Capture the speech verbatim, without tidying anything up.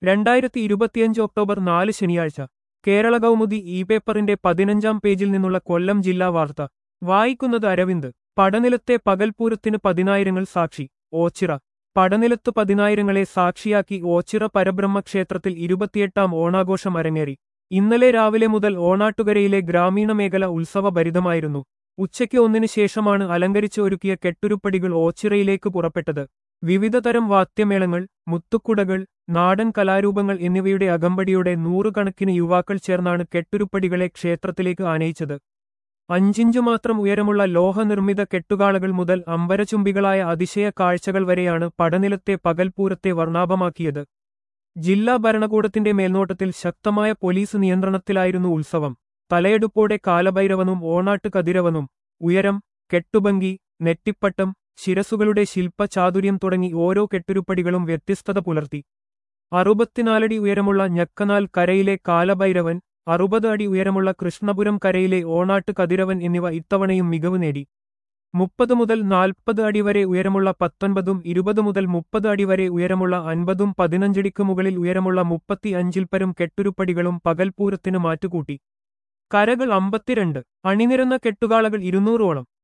രണ്ടായിരത്തി ഇരുപത്തിയഞ്ച് ഒക്ടോബർ നാല് ശനിയാഴ്ച കേരള കൗമുദി ഇ പേപ്പറിന്റെ പതിനഞ്ചാം പേജിൽ നിന്നുള്ള കൊല്ലം ജില്ലാ വാർത്ത വായിക്കുന്നത് അരവിന്ദ്. പടനിലത്തെ പകൽപൂരത്തിന് പതിനായിരങ്ങൾ സാക്ഷി. ഓച്ചിറ. പടനിലത്ത് പതിനായിരങ്ങളെ സാക്ഷിയാക്കി ഓച്ചിറ പരബ്രഹ്മ ക്ഷേത്രത്തിൽ ഇരുപത്തിയെട്ടാം ഓണാഘോഷം അരങ്ങേറി. ഇന്നലെ രാവിലെ മുതൽ ഓണാട്ടുകരയിലെ ഗ്രാമീണ മേഖല ഉത്സവഭരിതമായിരുന്നു. ഉച്ചയ്ക്ക് ഒന്നിന് ശേഷമാണ് അലങ്കരിച്ച് ഒരുക്കിയ കെട്ടുരുപ്പടികൾ ഓച്ചിറയിലേക്ക് പുറപ്പെട്ടത്. വിവിധതരം വാദ്യമേളങ്ങൾ, മുത്തുക്കുടകൾ, നാടൻ കലാരൂപങ്ങൾ എന്നിവയുടെ അകമ്പടിയോടെ നൂറുകണക്കിന് യുവാക്കൾ ചേർന്നാണ് കെട്ടുരുപ്പടികളെ ക്ഷേത്രത്തിലേക്ക് ആനയിച്ചത്. അഞ്ചിഞ്ചു മാത്രം ഉയരമുള്ള ലോഹനിർമ്മിത കെട്ടുകാളകൾ മുതൽ അമ്പരചുംബികളായ അതിശയ കാഴ്ചകൾ വരെയാണ് പടനിലത്തെ പകൽപൂരത്തെ വർണ്ണാഭമാക്കിയത്. ജില്ലാ ഭരണകൂടത്തിന്റെ മേൽനോട്ടത്തിൽ ശക്തമായ പോലീസ് നിയന്ത്രണത്തിലായിരുന്നു ഉത്സവം. തലയെടുപ്പോടെ കാലഭൈരവനും ഓണാട്ട് കതിരവനും, ഉയരം, കെട്ടുഭംഗി, നെറ്റിപ്പട്ടം, ശിരസുകളുടെ ശില്പചാതുര്യം തുടങ്ങി ഓരോ കെട്ടുരുപ്പടികളും വ്യത്യസ്തത പുലർത്തി. അറുപത്തിനാലടി ഉയരമുള്ള ഞക്കനാൽ കരയിലെ കാലഭൈരവൻ, അറുപത് അടി ഉയരമുള്ള കൃഷ്ണപുരം കരയിലെ ഓണാട്ട് കതിരവൻ എന്നിവ ഇത്തവണയും മികവ് നേടി. മുപ്പത് മുതൽ നാൽപ്പത് അടി വരെ ഉയരമുള്ള പത്തൊൻപതും ഇരുപത് മുതൽ മുപ്പത് അടി വരെ ഉയരമുള്ള അൻപതും പതിനഞ്ചടിക്ക് മുകളിൽ ഉയരമുള്ള മുപ്പത്തി അഞ്ചിൽപ്പരം കെട്ടുരുപ്പടികളും പകൽപൂരത്തിന് മാറ്റുകൂട്ടി. കരകൾ അമ്പത്തിരണ്ട്. അണിനിരന്ന കെട്ടുകാളകൾ ഇരുന്നൂറോളം.